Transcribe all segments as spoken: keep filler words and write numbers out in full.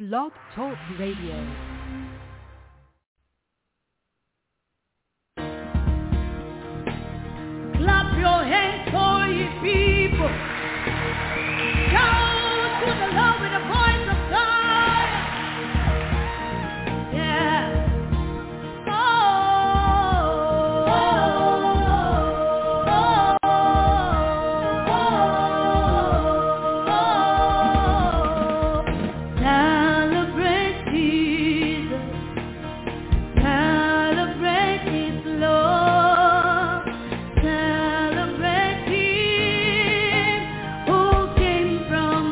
Blog Talk Radio. Clap your hands for ye people. Shout to the Lord with a voice of God. Yeah. Oh, oh, oh, oh, oh, oh. Celebrate Jesus. Celebrate His love. Celebrate Him who came from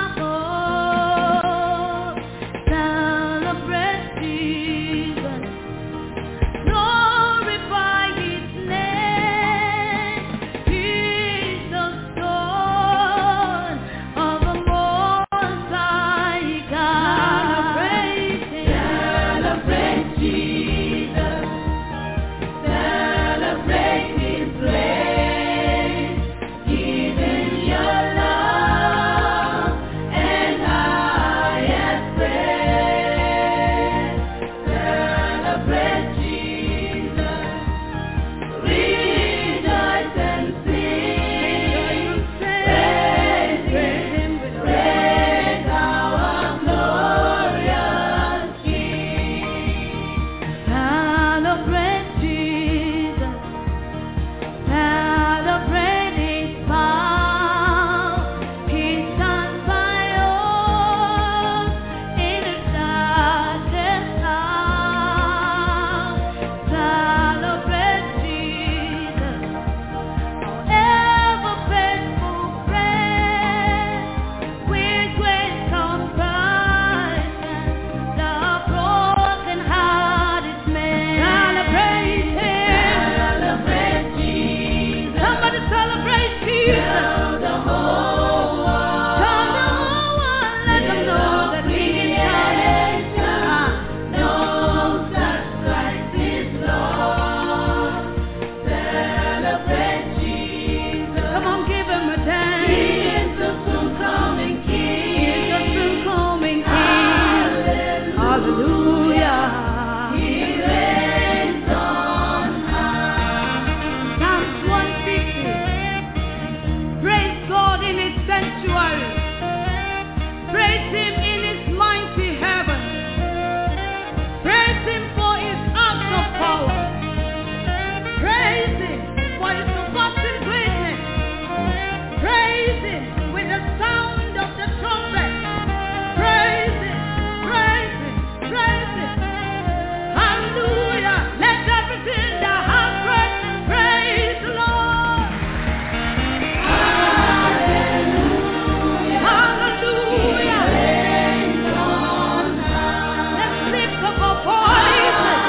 above. Celebrate Jesus. Glorify His name. He's the Son of the Most High God. Celebrate Jesus. Celebrate His grace. Giving your love and highest praise. Celebrate Jesus. Rejoice and sing. Praise Him, praise our glorious King. Celebrate Jesus. Celebrate His power. He stands by us in the darkest hour. Celebrate Jesus, our ever faithful friend, with great compassion, the broken-hearted man. Celebrate Him. Celebrate Jesus. Somebody celebrate Jesus. Tell the whole world. Tell the whole world. Let them know that He is coming. Knows that Christ is Lord. Celebrate Jesus. Come on, give Him a dance. He is the soon coming King. He is the soon coming King. Hallelujah. He reigns on high. Psalms one fifty. Praise God in His sanctuary. Praise Him in His mighty heaven. Praise Him for His acts of power. Praise Him for His surpassing greatness. Praise Him with the sound of the trumpet. Praise Him, praise Him, praise Him. Hallelujah. Let everything that has breath praise the Lord. Hallelujah. Hallelujah. Let's lift up our voices.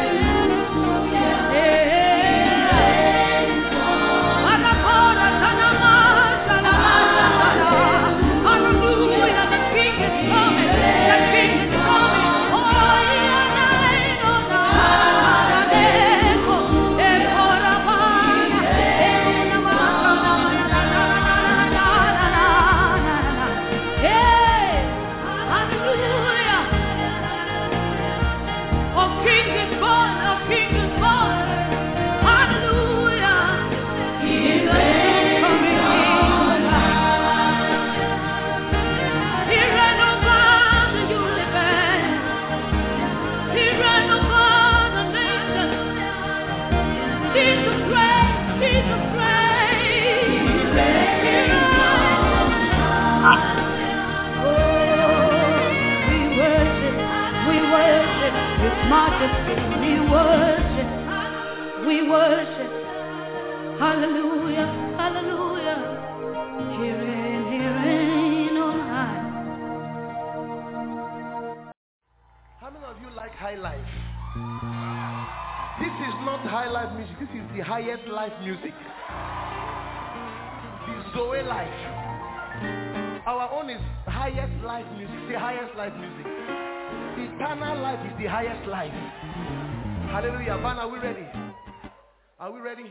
Anakora, tanama, tanama, tanama. Hallelujah. The King is coming. The King is coming. Oh, yeah, nine, oh, nine. Adeko, ekora, bana. Enama, tanama, na, na, na, na, na, na, na, na. Hey, hallelujah. Our King is born. Our King is born. Hallelujah. He is coming on high. He ran over the universe. He ran over the nations. Jesus reigns. Jesus reigns. He ran. Oh, we worship. We worship His majesty. We worship. We worship. Hallelujah. Hallelujah. He reign. He reign on high. How many of you like high life? This is not high life music. This is the highest life music. The Zoe life. Our own is highest life music. The highest life music. Eternal life is the highest life. Hallelujah. Van, are we ready? Are we ready?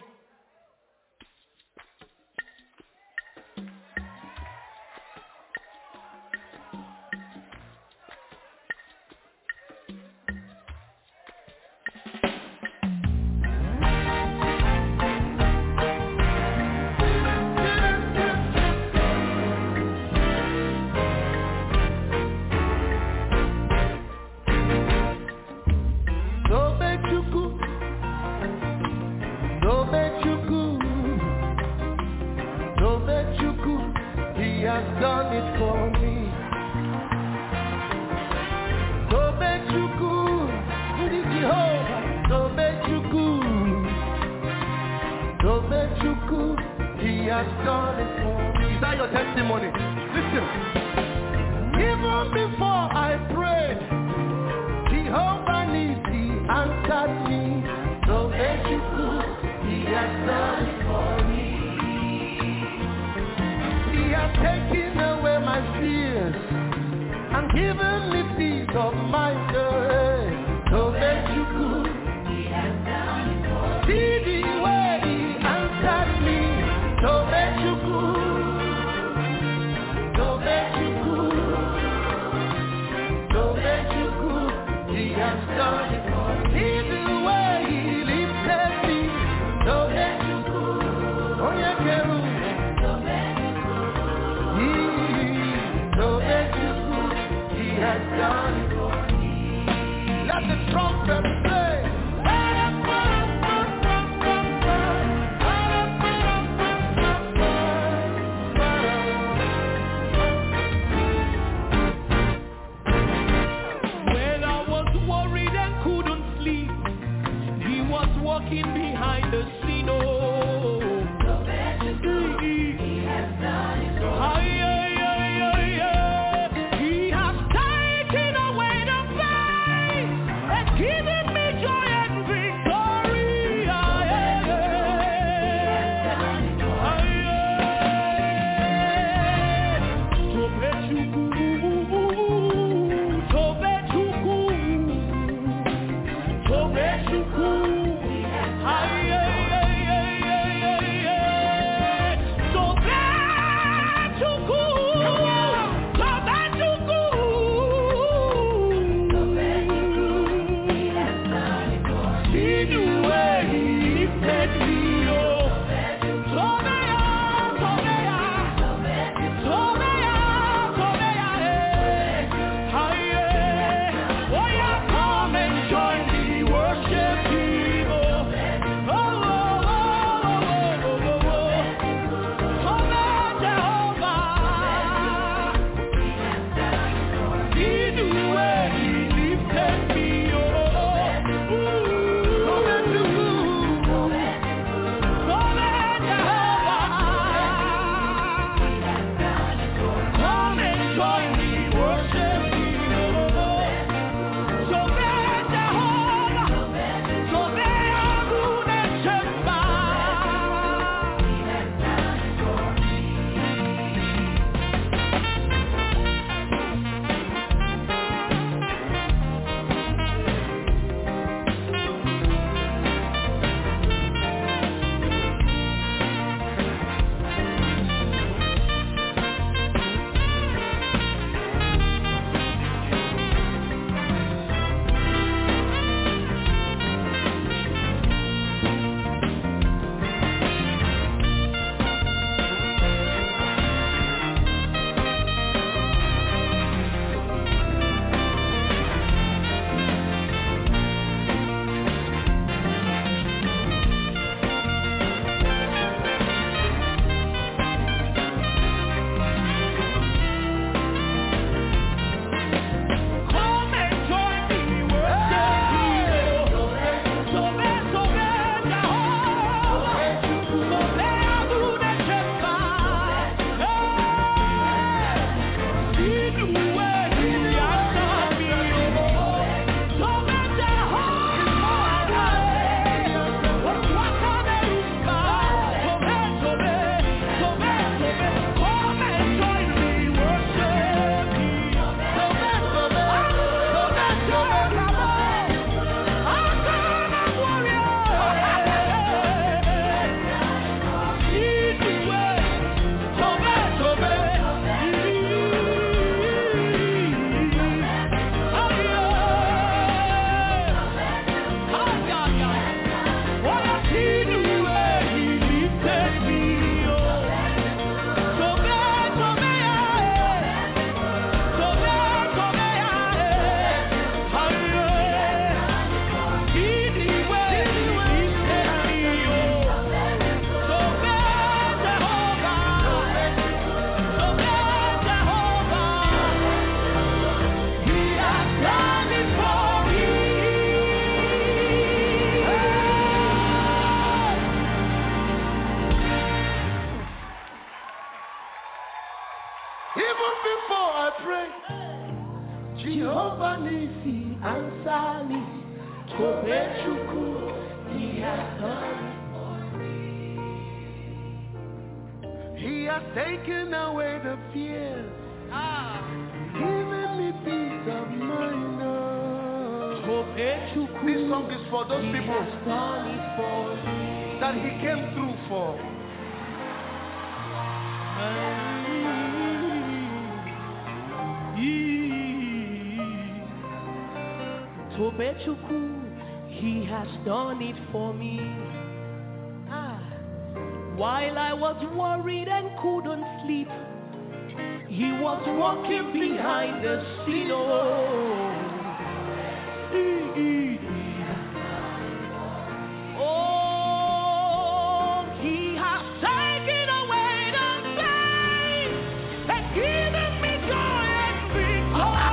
has done it for me. Is that your testimony? Listen. Even before I prayed, Jehovah Nissi answered me. So thank you, He has done it for me. He has taken away my fears and given me peace of mind. So thank you, He has done it for me. See the way He answered me. So thank you, so thank you, so thank you, He has done it for me. See the way He lifted me. So thank you, oh yeah, Keru. So thank you, He has done it for me. Let the trumpet play. When I was worried and couldn't sleep, He was walking behind the scene. Oh, so that you He has done it. So high, yeah, yeah, yeah, yeah. He has taken away Jehovah Nisi, answer me. Tobechuku, he has done it for me. He has taken away the fears. Ah. Giving me peace of mind. Oh. Tobechuku, This song is for those he people has done it for me. that he came through for. Tobechuku, he has done it for me. Ah. While I was worried and couldn't sleep, he was walking behind the scene. Oh, oh, he has taken away the pain and given me joy and victory.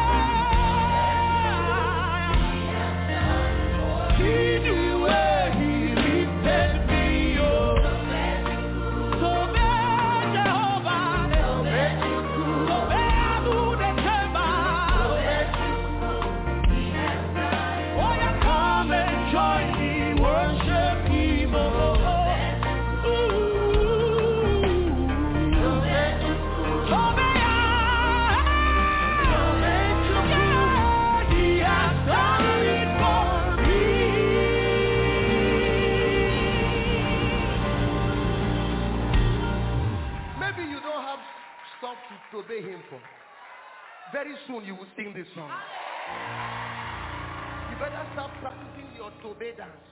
To obey him for. Very soon you will sing this song. You better start practicing your Tobe dance.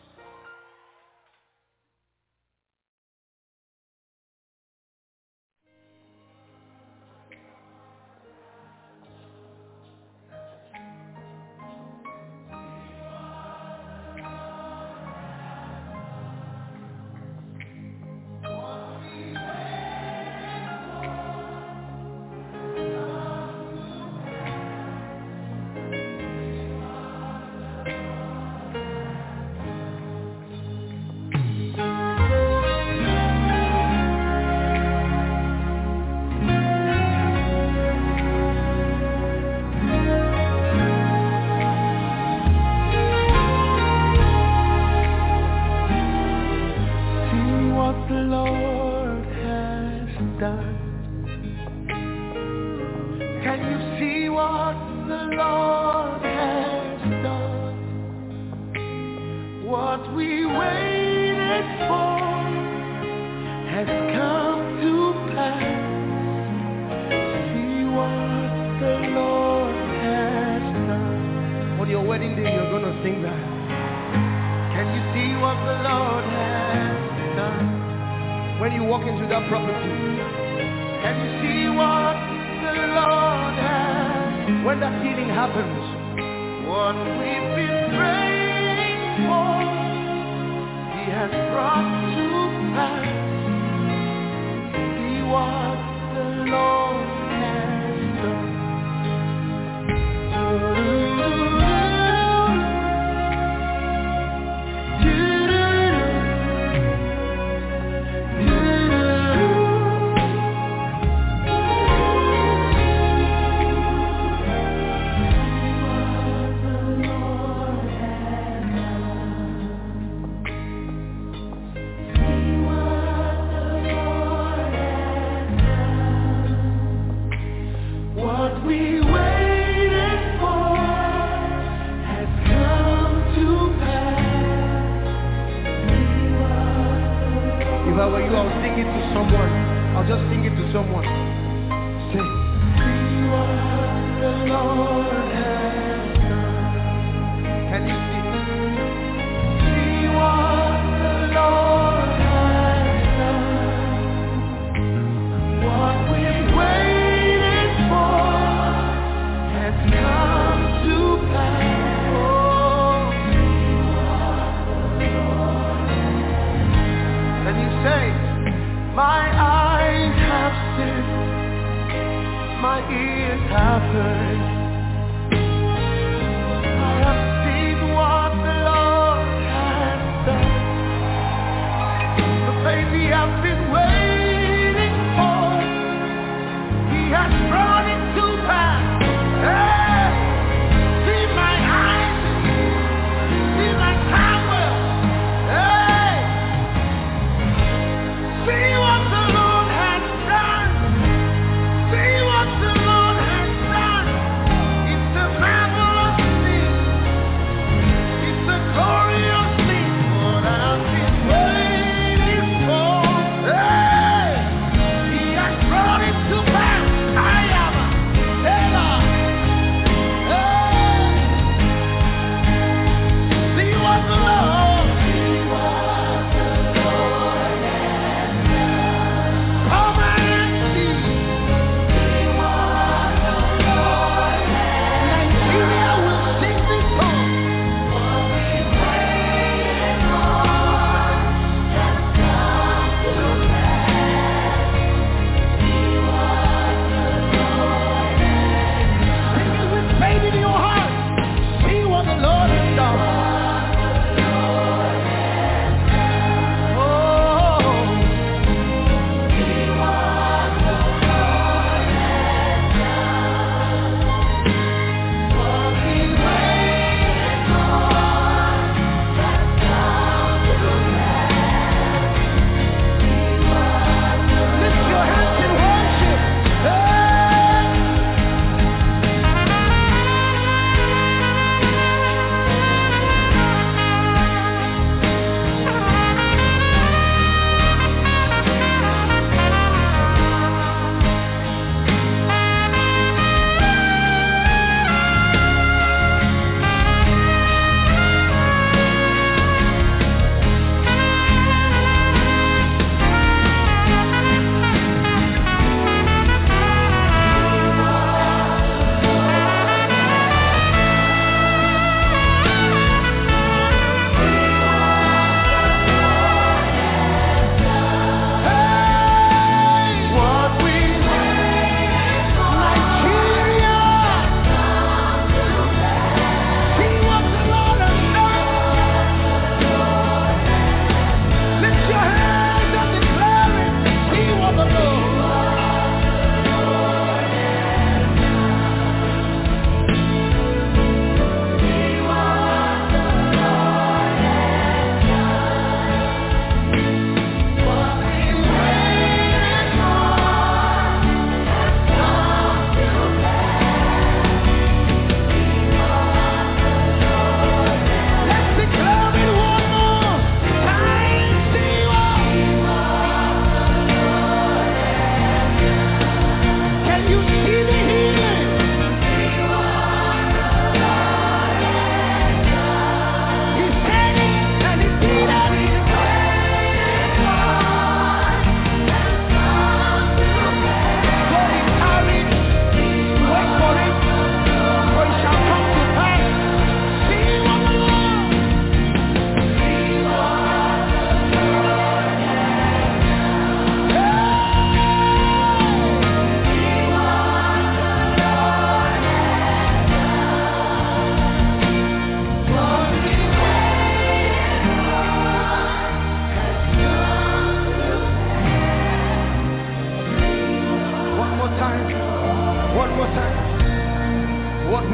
He has brought it to pass. Hey!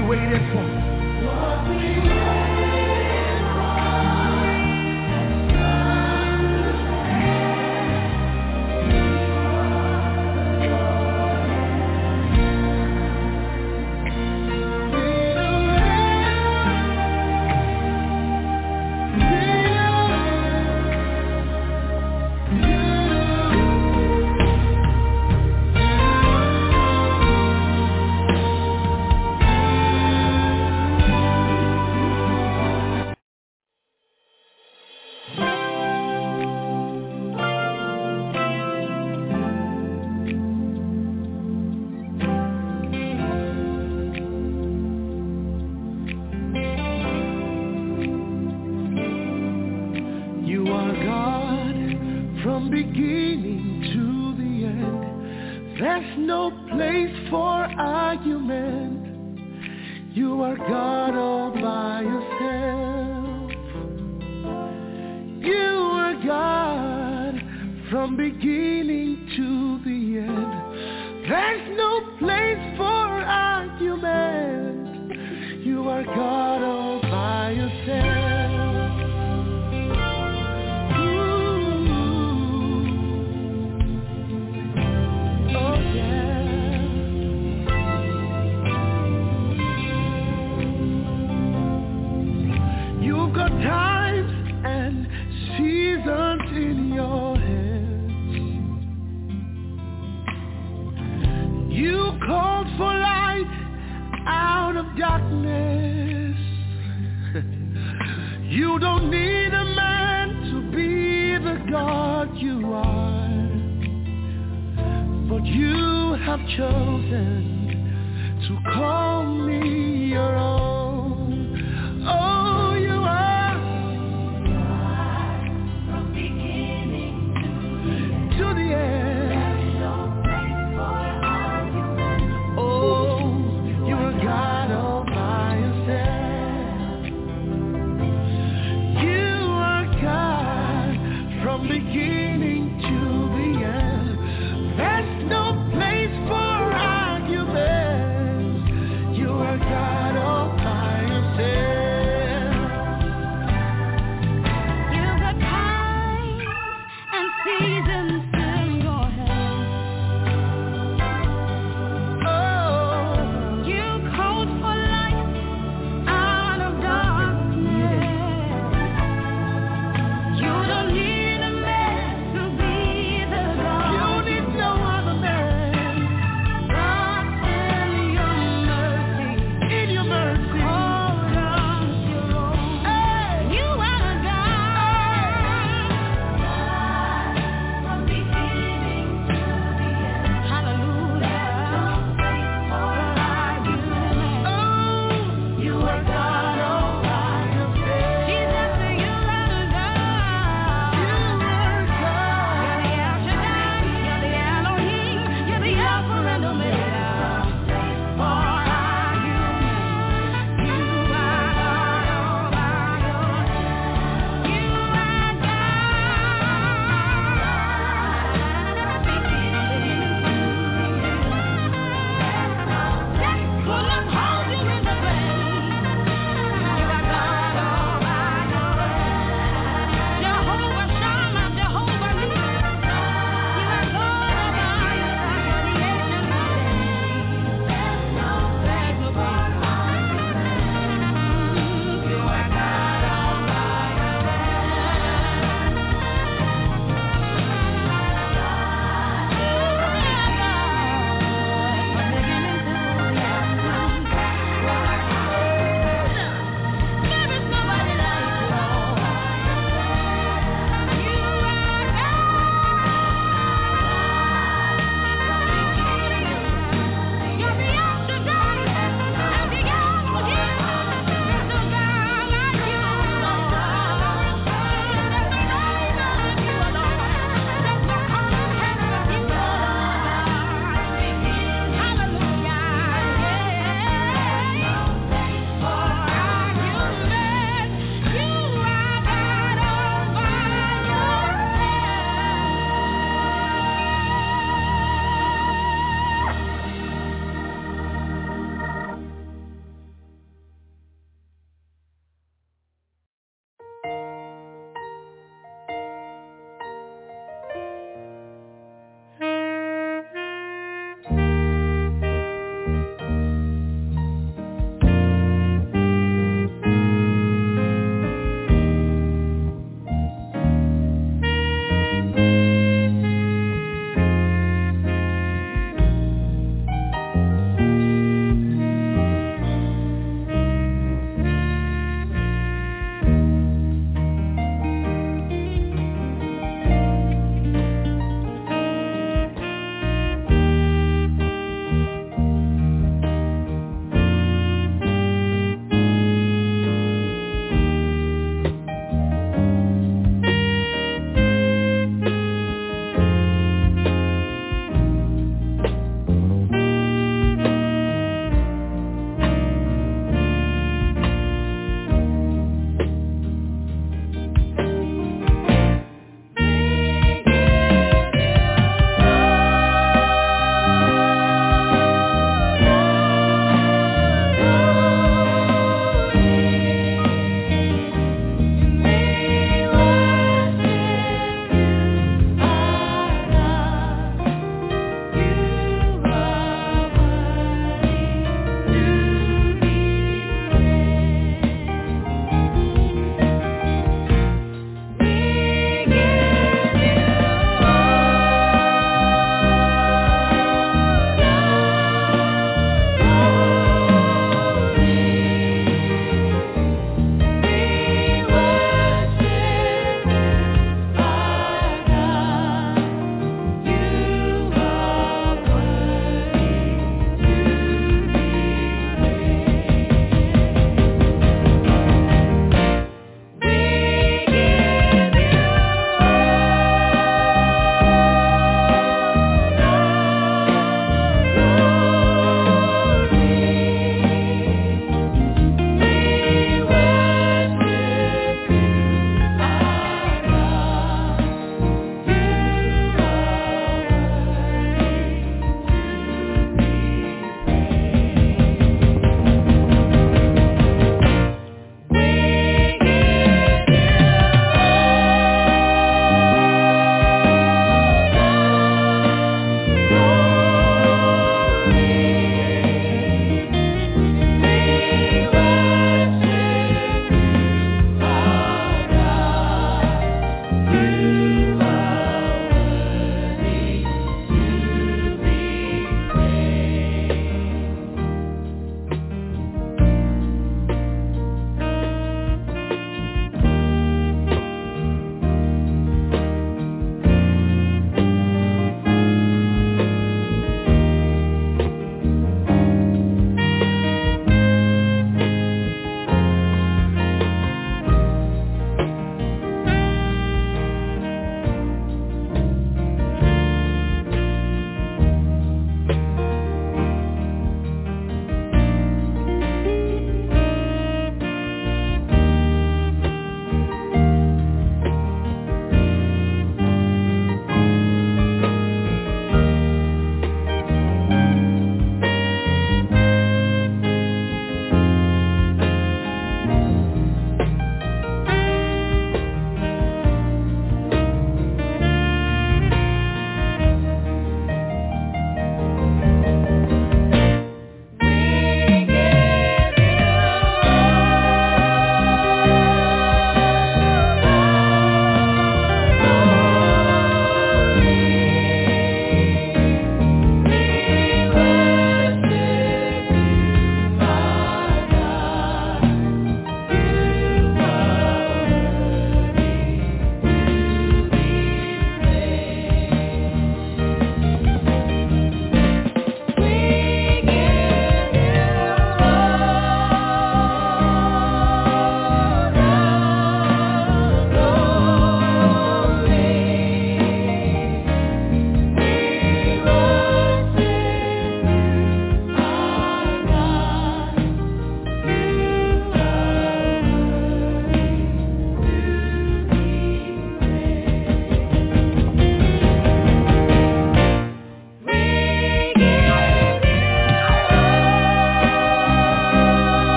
we waited for. What we waited for has come to God.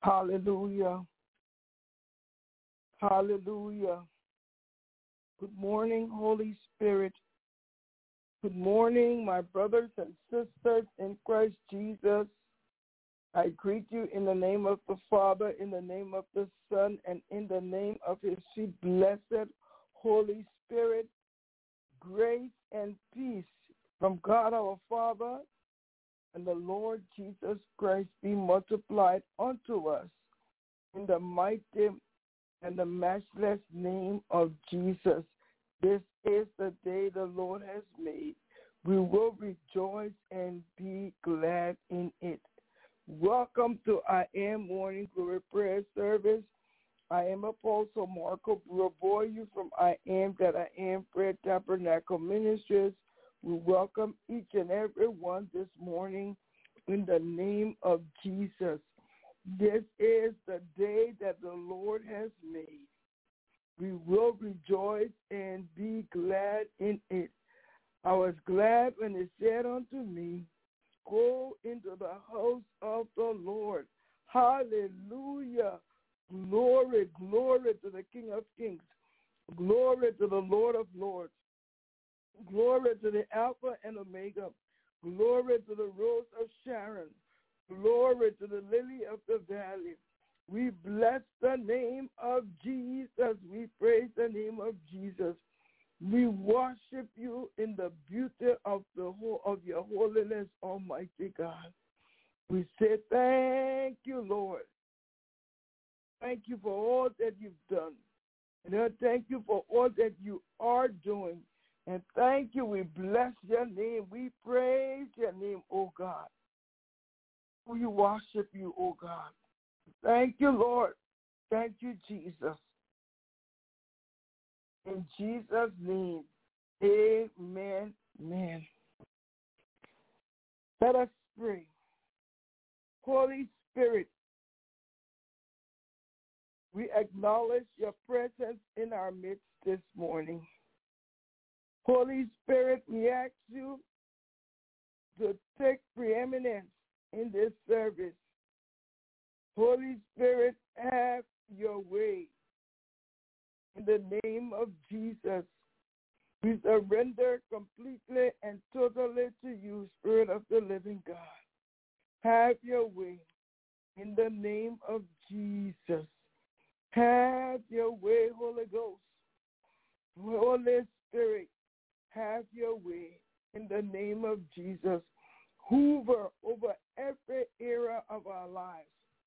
Hallelujah. Hallelujah. Good morning, Holy Spirit. Good morning, my brothers and sisters in Christ Jesus. I greet you in the name of the Father, in the name of the Son, and in the name of his sweet, blessed Holy Spirit. Grace and peace from God our Father and the Lord Jesus Christ be multiplied unto us in the mighty and the matchless name of Jesus. This is the day the Lord has made. We will rejoice and be glad in it. Welcome to I Am Morning Glory Prayer Service. I am Apostle Marco Buraboyu from I Am That I Am Prayer Tabernacle Ministries. We welcome each and every one this morning in the name of Jesus. This is the day that the Lord has made. We will rejoice and be glad in it. I was glad when it said unto me, go into the house of the Lord. Hallelujah. Glory, glory to the King of Kings. Glory to the Lord of Lords. Glory to the Alpha and Omega. Glory to the Rose of Sharon. Glory to the Lily of the Valley. We bless the name of Jesus. We praise the name of Jesus. We worship you in the beauty of the whole of your holiness, Almighty God. We say thank you, Lord. Thank you for all that you've done. And I thank you for all that you are doing. And thank you. We bless your name. We praise your name, oh God. We worship you, oh God. Thank you, Lord. Thank you, Jesus. In Jesus' name, amen, amen. Let us pray. Holy Spirit, we acknowledge your presence in our midst this morning. Holy Spirit, we ask you to take preeminence in this service. Holy Spirit, have your way. In the name of Jesus, we surrender completely and totally to you, Spirit of the living God. Have your way. In the name of Jesus. Have your way, Holy Ghost. Holy Spirit, have your way. In the name of Jesus. Hoover over every era of our lives.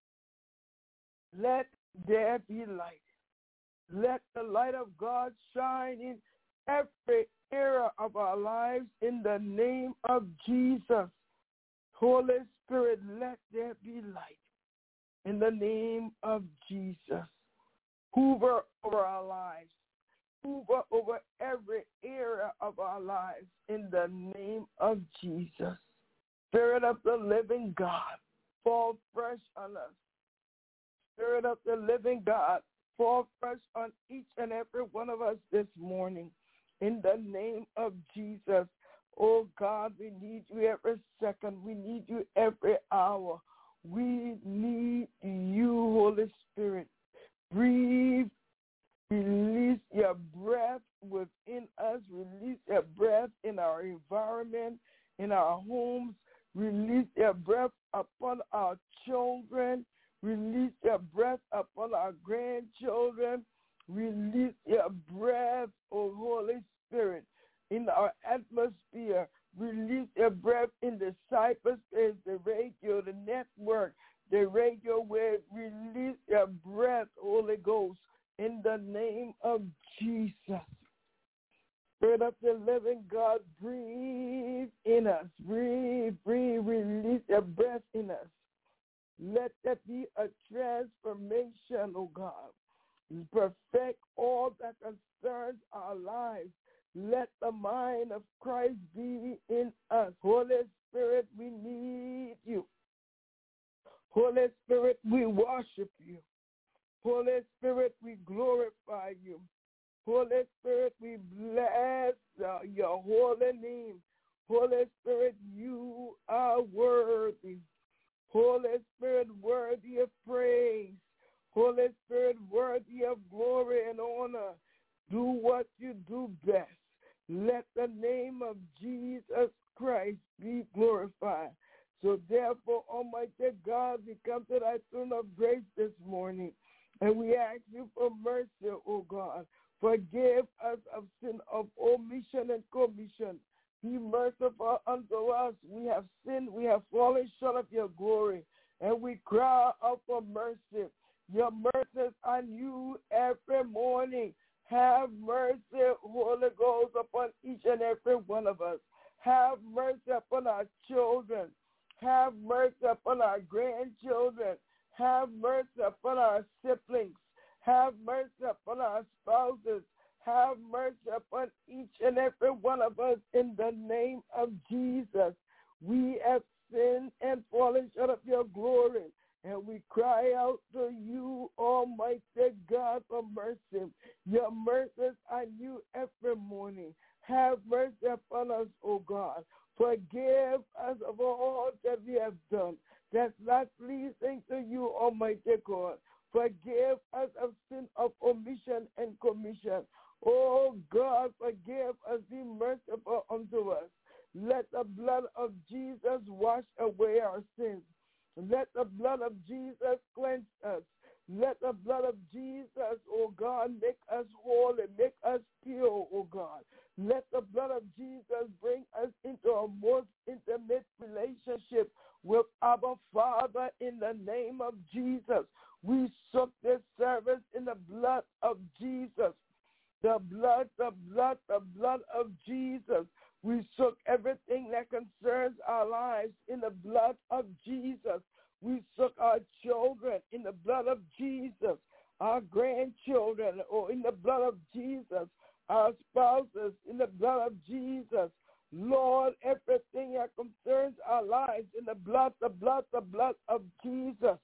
Let there be light. Let the light of God shine in every era of our lives in the name of Jesus. Holy Spirit, let there be light in the name of Jesus. Hoover over our lives. Hoover over every era of our lives in the name of Jesus. Spirit of the living God, fall fresh on us. Spirit of the living God, fall fresh on each and every one of us this morning. In the name of Jesus. Oh God, we need you every second. We need you every hour. We need you, Holy Spirit. Breathe. Release your breath within us. Release your breath in our environment, in our homes. Release your breath upon our children. Release your breath upon our grandchildren. Release your breath, O Holy Spirit, in our atmosphere. Release your breath in the cyberspace, the radio, the network, the radio wave. Release your breath, Holy Ghost, in the name of Jesus. Spirit of the living God, breathe in us. Breathe, breathe, release your breath in us. Let there be a transformation, oh God. Perfect all that concerns our lives. Let the mind of Christ be in us. Holy Spirit, we need you. Holy Spirit, we worship you. Holy Spirit, we glorify you. Holy Spirit, we bless uh, your holy name. Holy Spirit, you are worthy. Holy Spirit, worthy of praise. best. Let the name of Jesus Christ be glorified. So therefore, Almighty God, we come to thy throne of grace this morning, and we ask you for mercy, O God. Forgive us of sin of omission and commission. Be merciful unto us. We have sinned. We have fallen short of your glory, and we cry out for mercy. Your mercies are new every morning. Have mercy, Holy Ghost, upon each and every one of us. Have mercy upon our children. Have mercy upon our grandchildren. Have mercy upon our siblings. Have mercy upon our spouses. Have mercy upon each and every one of us in the name of Jesus. We have sinned and fallen short of your glory, and we cry out to you, Almighty God, for mercy. Your mercies are new every morning. Have mercy upon us, O God. Forgive us of all that we have done that's not pleasing to you, Almighty God. Forgive us of sin of omission and commission. Oh God, forgive us, be merciful unto us. Let the blood of Jesus wash away our sins. Let the blood of Jesus cleanse us. Let the blood of Jesus, oh God, make us holy, make us pure, oh God. Let the blood of Jesus bring us into a most intimate relationship with our Father in the name of Jesus. We soak this service in the blood of Jesus. The blood, the blood, the blood of Jesus. We soak everything that concerns our lives in the blood of Jesus. We soak our children in the blood of Jesus, our grandchildren or in the blood of Jesus, our spouses in the blood of Jesus. Lord, everything that concerns our lives in the blood, the blood, the blood of Jesus.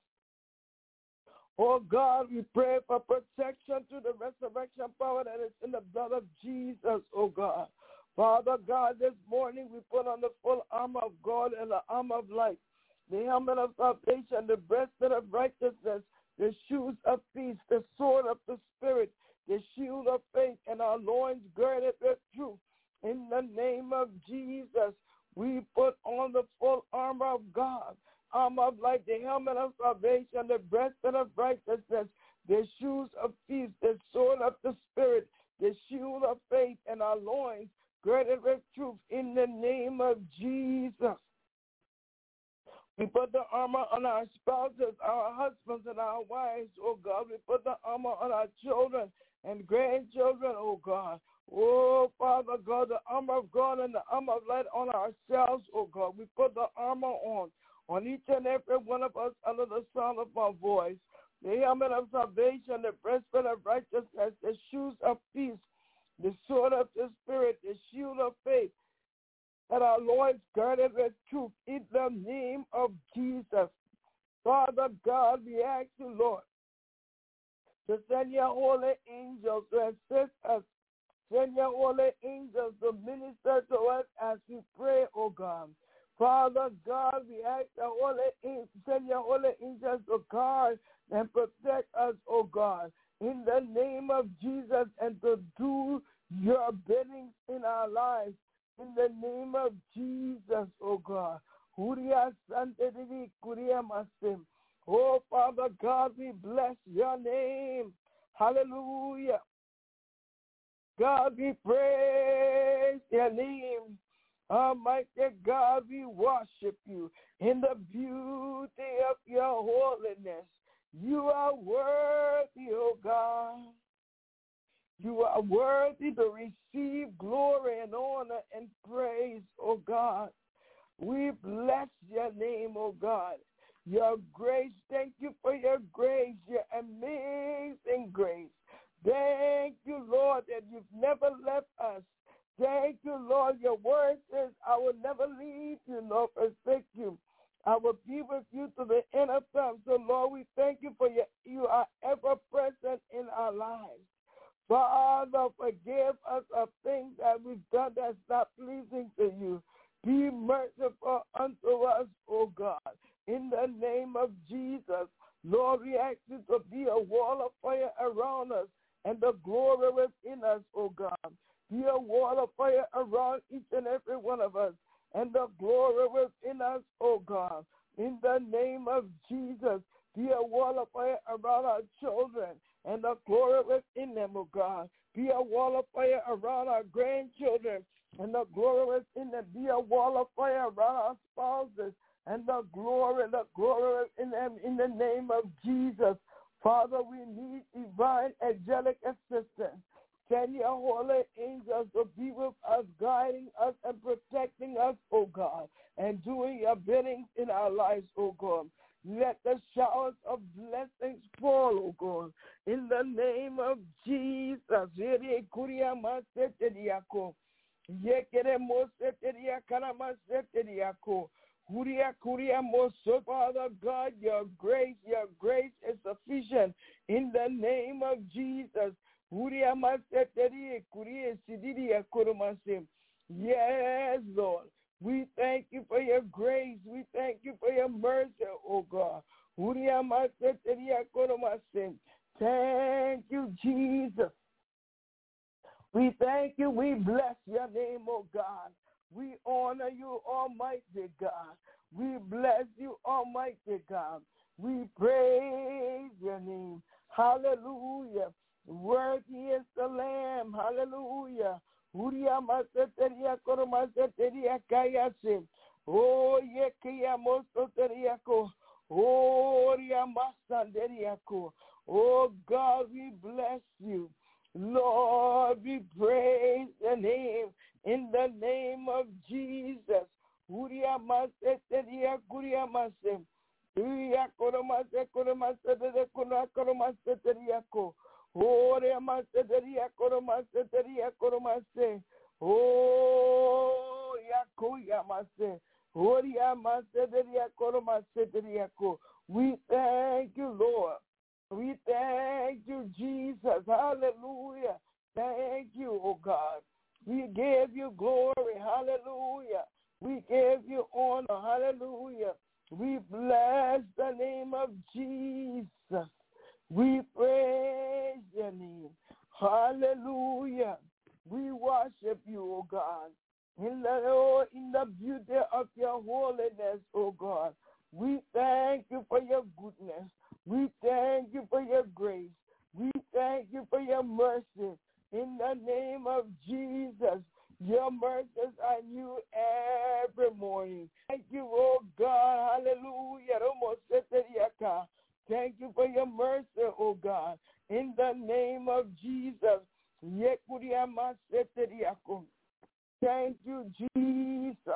Oh God, we pray for protection through the resurrection power that is in the blood of Jesus, oh God. Father God, this morning we put on the full armor of God and the armor of light, the helmet of salvation, the breastplate of righteousness, the shoes of peace, the sword of the Spirit, the shield of faith, and our loins girded with truth. In the name of Jesus, we put on the full armor of God, armor of light, the helmet of salvation, the breastplate of righteousness, the shoes of peace, the sword of the Spirit, the shield of faith, and our loins girded with truth. In the name of Jesus, we put the armor on our spouses, our husbands, and our wives, oh God. We put the armor on our children and grandchildren, oh God. Oh, Father God, the armor of God and the armor of light on ourselves, oh God. We put the armor on, on each and every one of us under the sound of our voice. The helmet of salvation, the breastplate of righteousness, the shoes of peace, the sword of the Spirit, the shield of faith, and our loins girded with truth in the name of Jesus. Father God, we ask you, Lord, to send your holy angels to assist us. Send your holy angels to minister to us as we pray, oh God. Father God, we ask the holy angels, send your holy angels to guard and protect us, oh God, in the name of Jesus, and to do your bidding in our lives. In the name of Jesus, oh God. Oh, Father God, we bless your name. Hallelujah. God, we praise your name. Almighty God, we worship you in the beauty of your holiness. You are worthy, oh God. You are worthy to receive glory and honor and praise, oh God. We bless your name, oh God. Your grace, thank you for your grace, your amazing grace. Thank you, Lord, that you've never left us. Thank you, Lord. Your word says, I will never leave you nor forsake you. I will be with you to the end of time. So, Lord, we thank you for your, you are ever present in our lives. Father, forgive us of things that we've done that's not pleasing to you. Be merciful unto us, O God. In the name of Jesus, Lord, we ask you to be a wall of fire around us and the glory within us, O God. Be a wall of fire around each and every one of us, and the glory within us, oh God. In the name of Jesus, be a wall of fire around our children, and the glory within them, oh God. Be a wall of fire around our grandchildren, and the glory within them. Be a wall of fire around our spouses, and the glory, the glory in them, in the name of Jesus. Father, we need divine angelic assistance. Send your holy angels to be with us, guiding us and protecting us, oh God, and doing your biddings in our lives, oh God. Let the showers of blessings fall, oh God, in the name of Jesus. Father God, your grace, your grace is sufficient in the name of Jesus. Yes, Lord. We thank you for your grace. We thank you for your mercy, oh God. Thank you, Jesus. We thank you. We bless your name, oh God. We honor you, Almighty God. We bless you, Almighty God. We praise your name. Hallelujah. Worthy is the Lamb. Hallelujah. Oh, oh God, we bless you. Lord, we praise the name in the name of Jesus. Oh, we thank you, Lord. We thank you, Jesus. Hallelujah. Thank you, oh God. We give you glory. Hallelujah. We give you honor. Hallelujah. We bless the name of Jesus. We praise your name. Hallelujah. We worship you, O God. In the, oh, in the beauty of your holiness, O God. We thank you for your goodness. We thank you for your grace. We thank you for your mercy. In the name of Jesus, your mercies are new every morning. Thank you, oh God. Hallelujah. Thank you for your mercy, oh God. In the name of Jesus. Thank you, Jesus.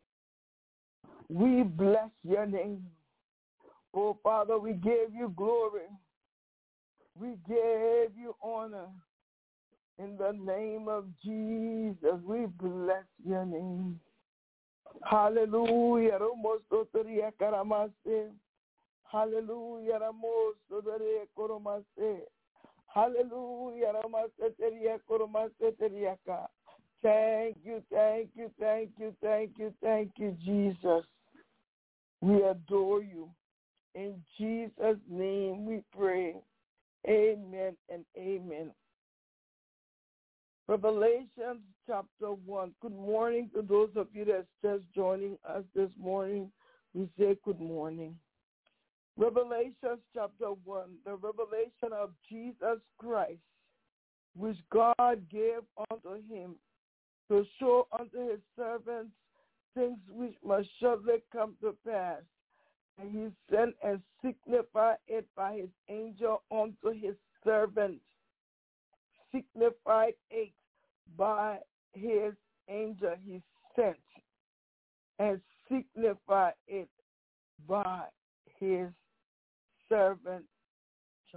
We bless your name. Oh, Father, we give you glory. We give you honor. In the name of Jesus, we bless your name. Hallelujah. Hallelujah. Hallelujah. Thank you, thank you, thank you, thank you, thank you, Jesus. We adore you. In Jesus' name we pray. Amen and amen. Revelation chapter one. Good morning to those of you that's just joining us this morning. We say good morning. Revelation chapter one, the revelation of Jesus Christ, which God gave unto him to show unto his servants things which must shortly come to pass. And he sent and signified it by his angel unto his servant. Signified it by his angel he sent, and signified it by his servant John.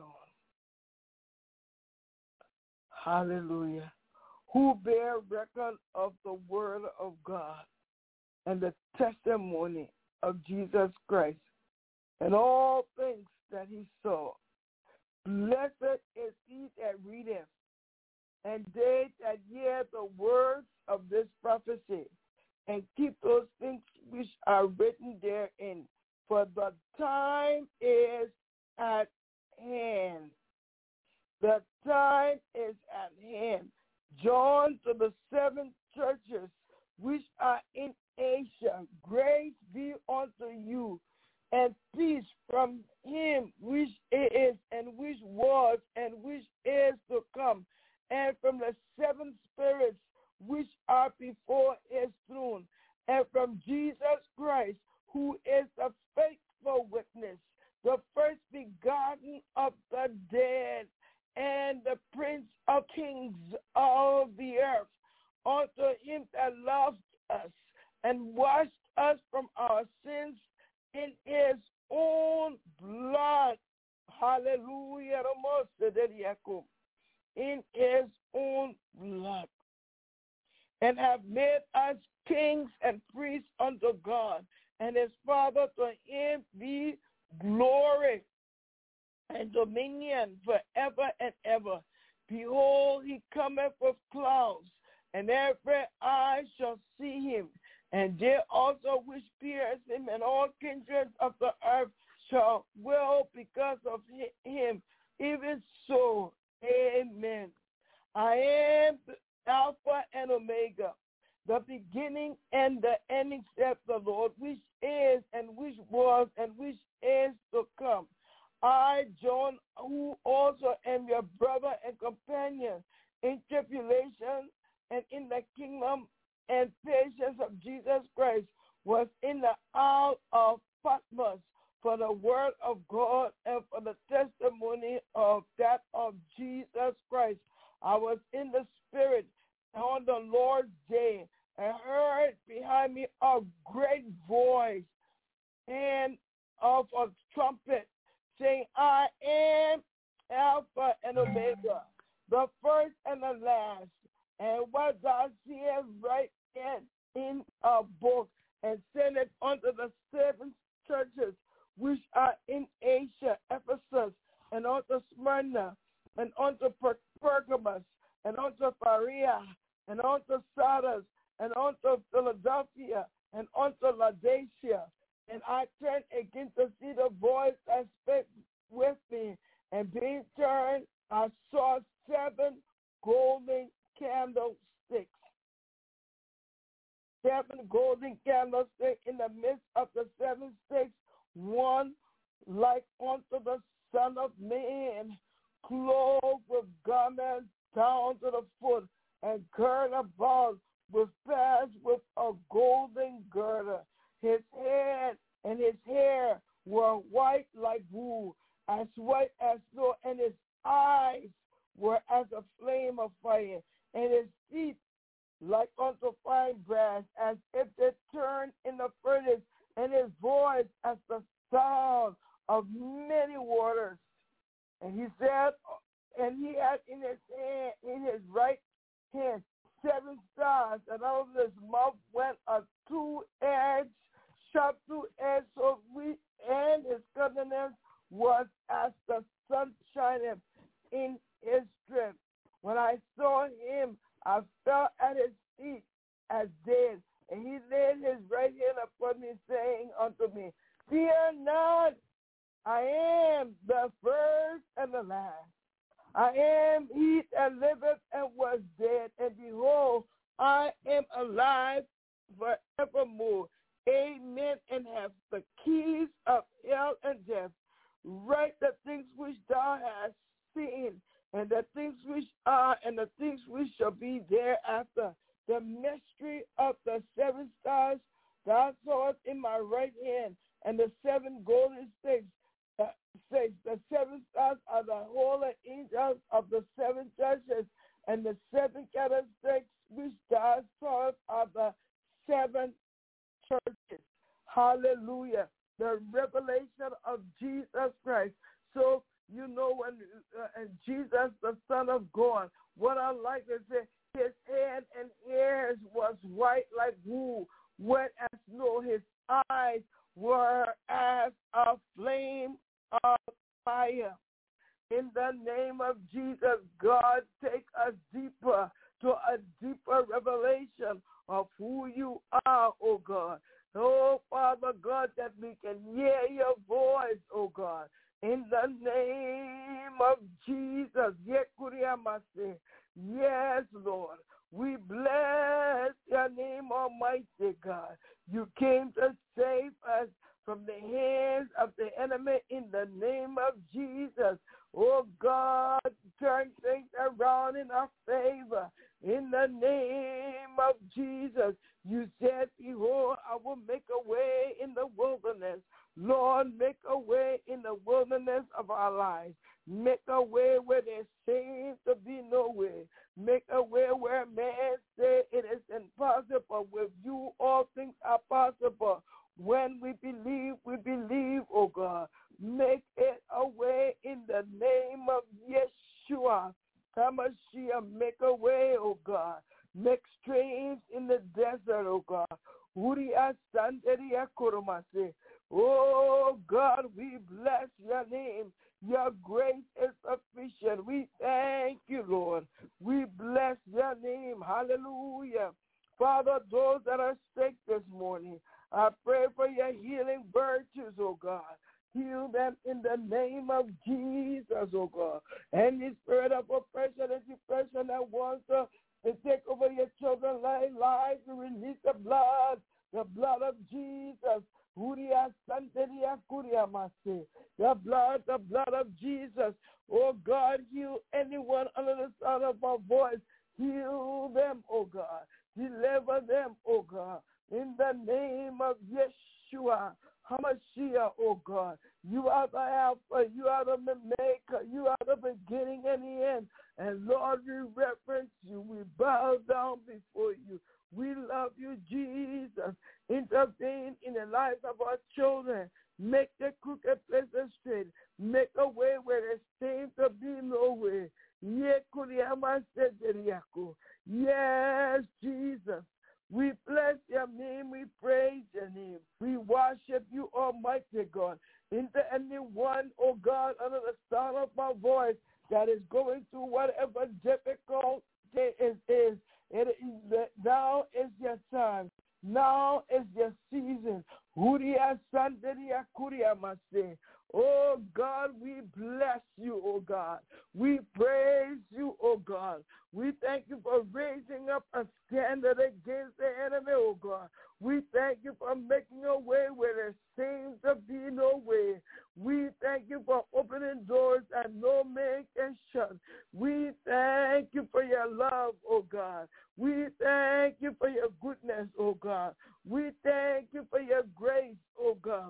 Hallelujah. Who bear record of the word of God and the testimony of Jesus Christ and all things that he saw. Blessed is he that readeth, and they that hear the words of this prophecy, and keep those things which are written therein, for the time is at hand. The time is at hand. John to the seven churches which are in Asia, grace be unto you, and peace from him which is, and which was, and which is to come, and from the seven spirits which are before his throne, and from Jesus Christ, who is the faithful witness, the first begotten of the dead, and the Prince of kings of the earth, unto him that loved us and washed us from our sins in his own blood. Hallelujah. In his own blood. And have made us kings and priests unto God and his Father. To him be glory and dominion forever and ever. Behold, he cometh with clouds, and every eye shall see him, and they also which pierce him, and all kindreds of the earth shall will because of him. Even so, amen. I am Alpha and Omega, the beginning and the ending, saith the Lord, which is and which was and which is to come. I, John, who also am your brother and companion in tribulation and in the kingdom and patience of Jesus Christ, was in the isle of Patmos for the word of God and for the testimony of that of Jesus Christ. I was in the Spirit on the Lord's day, and heard behind me a great voice and of a trumpet, saying, I am Alpha and Omega, the first and the last. And what thou seest, write in, in a book, and send it unto the seven churches which are in Asia, Ephesus, and unto Smyrna, and unto Per- Pergamos, and unto Pharia, and unto Sardis, and unto Philadelphia, and unto Laodicea. And I turned again to see the voice that spake with me, and being turned, I saw seven golden candlesticks. Seven golden candlesticks in the midst of the seven sticks, one like unto the Son of Man, clothed with garments down to the foot, and girded about with pads with a golden girdle. His head and his hair were white like wool, as white as snow, and his eyes were as a flame of fire, and his feet like unto fine brass, as if they turned in the furnace, and his voice as the sound of many waters. And he said, and he had in his hand, in his right hand, seven stars, and out of his mouth went a two-edged, sharp two-edged sword, and his countenance was as the sun shining in his strength. When I saw him, I fell at his feet as dead, and he laid his right hand upon me, saying unto me, Fear not, I am the first and the last. I am he that liveth and was dead, and behold, I am alive forevermore. Amen. And have the keys of hell and death. Write the things which thou hast seen, and the things which are, and the things which shall be thereafter. The mystery of the seven stars thou sawest in my right hand, and the seven golden sticks. Uh, six. The seven stars are the holy angels of the seven churches, and the seven candlesticks which thou sawest are the seven churches. Hallelujah. The revelation of Jesus Christ. So, you know, when uh, Jesus, the Son of God, what I like is that his head and ears was white like wool, wet as snow. His eyes were as a flame of fire. In the name of Jesus, God, take us deeper to a deeper revelation of who you are, oh God. Oh, Father God, that we can hear your voice, oh God. In the name of Jesus. Yes, Lord. came, Almighty God. You came to save us from the hands of the enemy in the name of Jesus. Oh God, turn things around in our favor. In the name of Jesus, you said, behold, I will make a way in the wilderness. Lord, make a way in the wilderness of our lives. Make a way where there seems to be no way. Make a way where man says it is impossible. With you, all things are possible. When we believe, we believe, oh God. Make it a way in the name of Yeshua. HaMashiach, make a way, oh God. Make streams in the desert, oh God. Uria Santeria Kurumase. Oh God, we bless your name. Your grace is sufficient. We thank you, Lord. We bless your name. Hallelujah. Father, those that are sick this morning, I pray for your healing virtues, oh God. Heal them in the name of Jesus, oh God. Any spirit of oppression and depression that wants to, to take over your children's lives, we release the blood, the blood of Jesus. The blood, the blood of Jesus. Oh God, heal anyone under the sound of our voice. Heal them, oh God. Deliver them, oh God. In the name of Yeshua HaMashiach, oh God. You are the Alpha, you are the Maker, you are the beginning and the end. And Lord, we reverence you. We bow down before you. We love you, Jesus. Intervene in the lives of our children. Make the crooked places straight. Make a way where there seems to be no way. Yes, Jesus. We bless your name. We praise your name. We worship you, Almighty God. Into anyone, oh God, under the sound of my voice that is going through whatever difficult it is, is. It is, now is your time. Now is your season. Oh God, we bless you, oh God. We praise you, oh God. We thank you for raising up a standard against the enemy, oh God. We thank you for making a way where there seems to be no way. We thank you for opening doors that no man can shut. We thank you for your love, oh God. We thank you for your goodness, oh God. We thank you for your grace, oh God.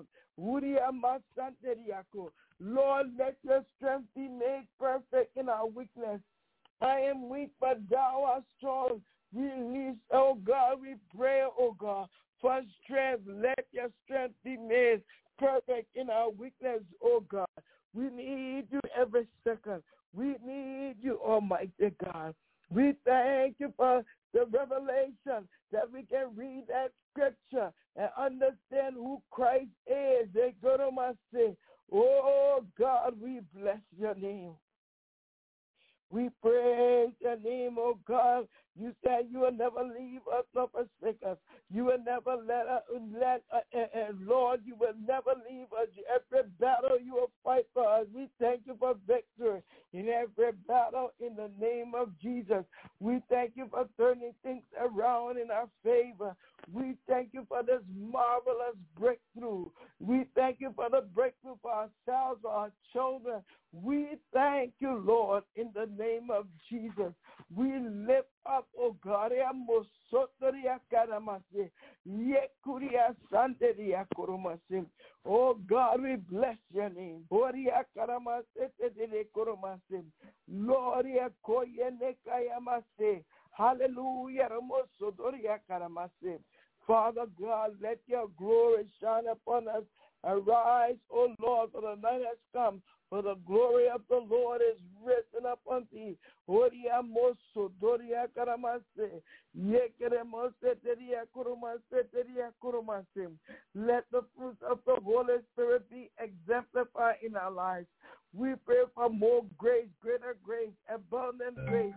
Lord, let your strength be made perfect in our weakness. I am weak, but thou art strong. Release, oh God, we pray, oh God, for strength. Let your strength be made perfect in our weakness, oh God. We need you every second. We need you, Almighty God. We thank you for the revelation that we can read that scripture and understand who Christ is. They go to my say, oh God, we bless your name. We praise your name, oh God. You said you will never leave us nor forsake us. You will never let us, let, uh, uh, uh, Lord, you will never leave us. Every battle you will fight for us. We thank you for victory in every battle in the name of Jesus. We thank you for turning things around in our favor. We thank you for this marvelous breakthrough. We thank you for the breakthrough for ourselves, for our children. We thank you, Lord, in the name of Jesus. We lift up, oh God, oh God, we bless your name. Lord, hallelujah. Father God, let your glory shine upon us. Arise, O Lord, for the night has come, for the glory of the Lord is risen upon thee. Let the fruits of the Holy Spirit be exemplified in our lives. We pray for more grace, greater grace, abundant grace.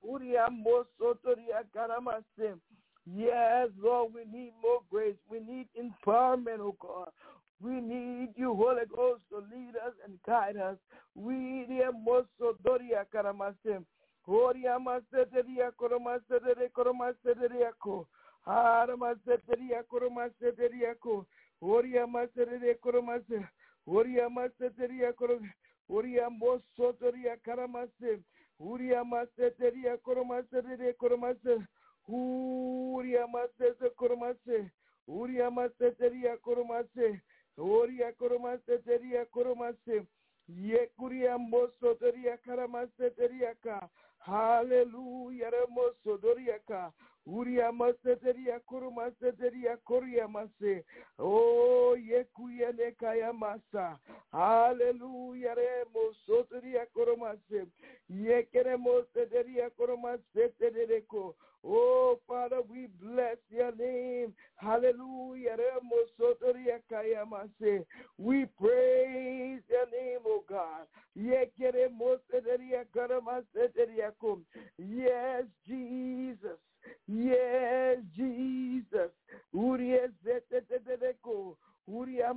Yes, Lord, we need more grace. We need empowerment, oh God. We need you, Holy Ghost, to lead us and guide us. We need Moso Doria Karamasim. Haramaseteria Koromaseteriako, Oria Masetere Koromase, Oria Maseteria Korom, Oria Mosotoria Karamase, Uria Maseteria Koromasetere Koromase, Uria Masete Koromase, Uria Maseteria Koromase, Oria Koromaseteria Koromase, Yekuria Mosotoria Karamaseteriaka, Hallelujah, Mosodoriaka. Uria maseteria kuru maseteria koria mase. Oh, yekuya nekaya masa. Hallelujah, remo soteria kuru mase. Yekere moseteria kuru masetereko. Oh, Father, we bless your name. Hallelujah, remo soteria kaya mase. We praise your name, oh God. Yekere moseteria kuru maseteria kum. Yes, Jesus. Yes, Jesus. Uria zeteteteko. Uria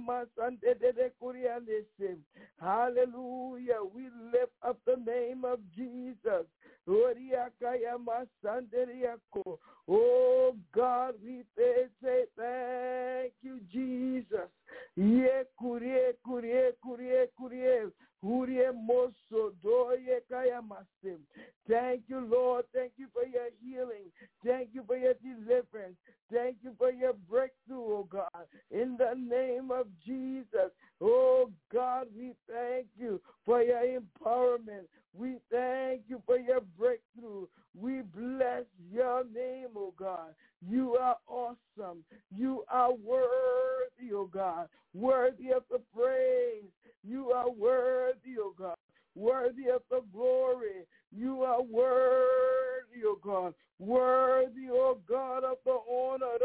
masantete. Hallelujah. We lift up the name of Jesus. Uria kaya masanderiako. Oh God, we say, say thank you, Jesus. Ye kurie kurie kurie kurie. Urie moso doye kaya masim. Thank you, Lord. Thank you for your healing. Thank you for your deliverance. Thank you for your breakthrough, oh God. In the name of Jesus. Oh God, we thank you for your empowerment. We thank you for your breakthrough. We bless your name, oh God. You are awesome. You are worthy, oh God. Worthy of the praise. You are worthy, oh God. Worthy of the glory. You are worthy, oh God. Worthy, oh God, of the honor.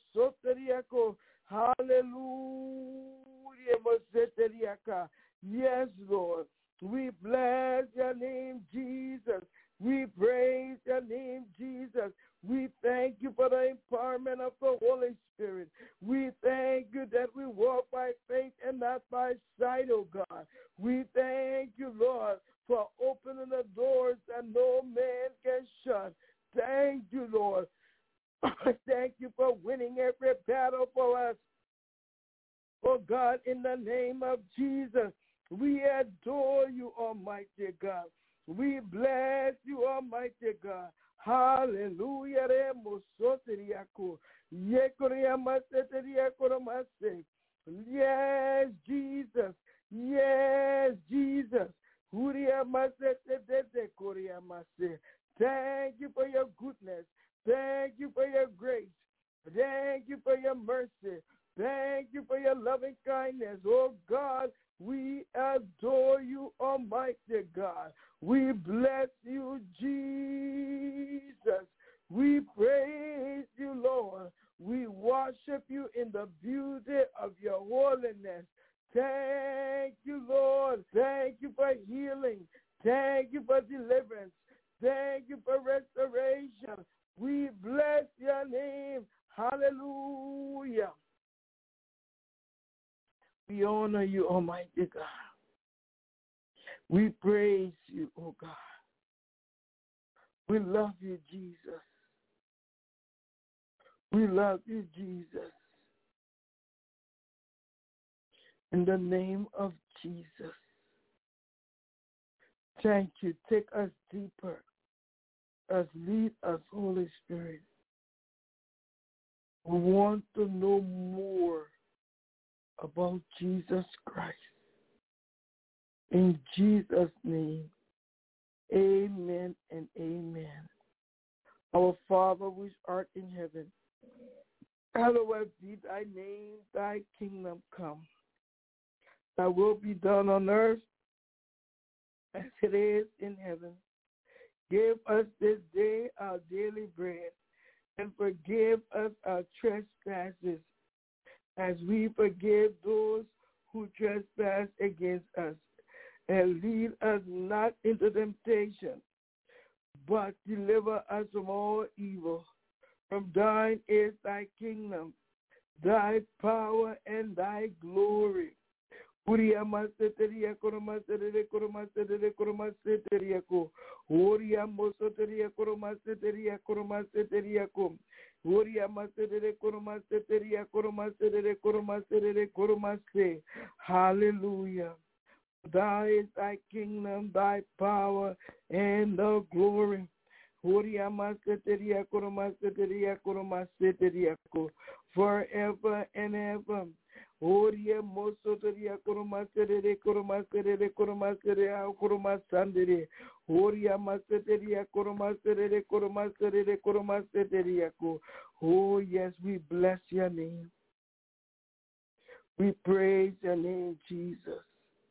Hallelujah. Yes, Lord. We bless your name, Jesus. We praise your name, Jesus. We thank you for the empowerment of the Holy Spirit. We thank you that we walk by faith and not by sight, oh God. We thank you, Lord, for opening the doors that no man can shut. Thank you, Lord. Thank you for winning every battle for us. Oh God, in the name of Jesus, we adore you, Almighty God. We bless you, Almighty God. Hallelujah. Yes, Jesus. Yes, Jesus. Thank you for your goodness. Thank you for your grace. Thank you for your mercy. Thank you for your loving kindness. Oh God, we adore you, Almighty God. We bless you, Jesus. We praise you, Lord. We worship you in the beauty of your holiness. Thank you, Lord. Thank you for healing. Thank you for deliverance. Thank you for restoration. We bless your name. Hallelujah. We honor you, Almighty God. We praise you, oh God. We love you, Jesus. We love you, Jesus. In the name of Jesus. Thank you. Take us deeper. Us lead us, Holy Spirit. We want to know more about Jesus Christ. In Jesus' name, amen and amen. Our Father which art in heaven, hallowed be thy name, thy kingdom come. Thy will be done on earth as it is in heaven. Give us this day our daily bread, and forgive us our trespasses, as we forgive those who trespass against us. And lead us not into temptation, but deliver us from all evil. From thine is thy kingdom, thy power, and thy glory. Uria maseteria koromasetere koromasetere koromaseteria ko. Uria mosoteria koromaseteria koromaseteria ko. Hallelujah. Thy is thy kingdom, thy power, and the glory. Forever and ever. Oria mosotoria kurumasere kurumasere kurumasere kurumasandere. Oria maseteria kurumasere kurumasere kurumasere ku. Oh yes, we bless your name. We praise your name, Jesus.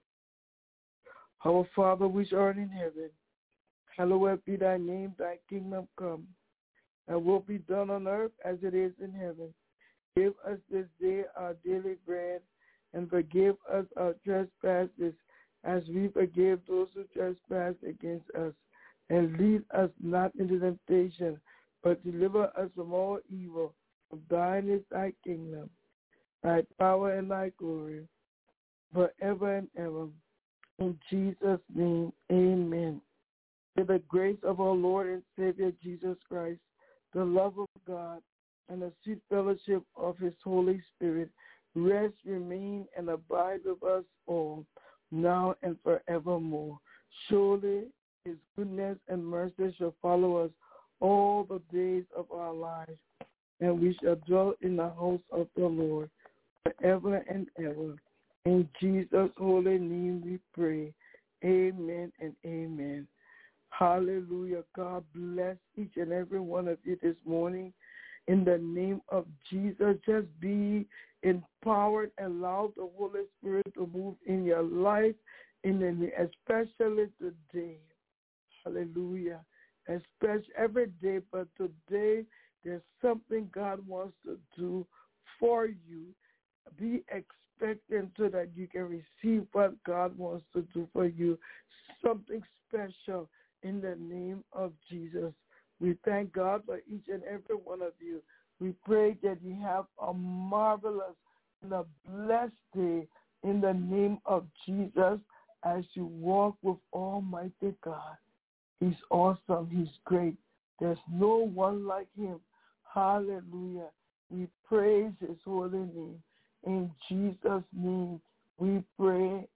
Our Father which art in heaven, hallowed be thy name, thy kingdom come, and will be done on earth as it is in heaven. Give us this day our daily bread, and forgive us our trespasses, as we forgive those who trespass against us. And lead us not into temptation, but deliver us from all evil. For thine is thy kingdom, thy power, and thy glory, forever and ever. In Jesus' name, amen. May the grace of our Lord and Savior Jesus Christ, the love of God, and the sweet fellowship of his Holy Spirit rest, remain, and abide with us all, now and forevermore. Surely his goodness and mercy shall follow us all the days of our lives, and we shall dwell in the house of the Lord forever and ever. In Jesus' holy name we pray. Amen and amen. Hallelujah. God bless each and every one of you this morning. In the name of Jesus, just be empowered and allow the Holy Spirit to move in your life, in the, especially today. Hallelujah. Especially every day, but today there's something God wants to do for you. Be expectant so that you can receive what God wants to do for you. Something special in the name of Jesus. We thank God for each and every one of you. We pray that you have a marvelous and a blessed day in the name of Jesus as you walk with Almighty God. He's awesome. He's great. There's no one like him. Hallelujah. We praise his holy name. In Jesus' name we pray.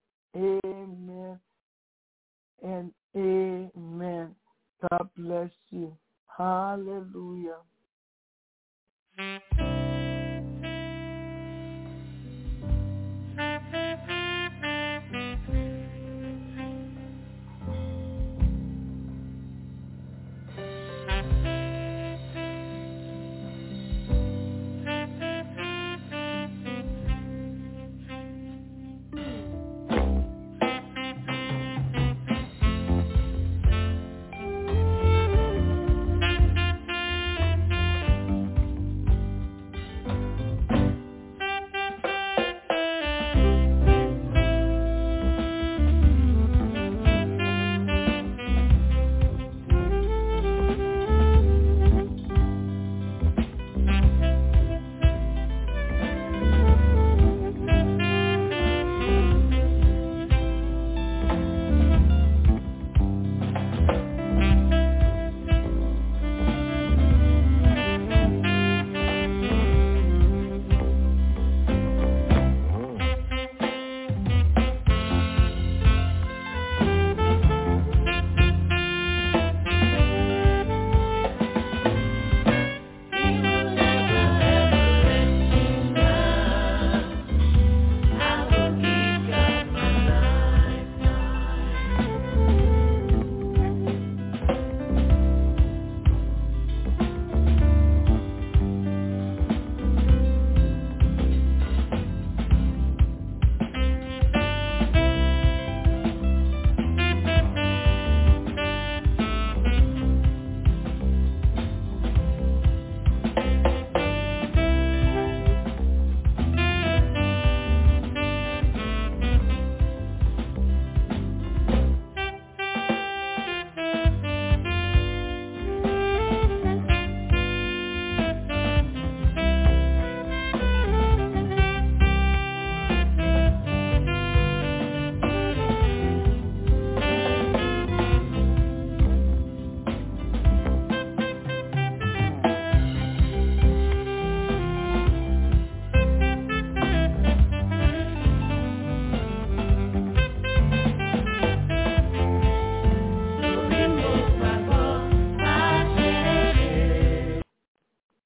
Amen and amen. God bless you. Hallelujah.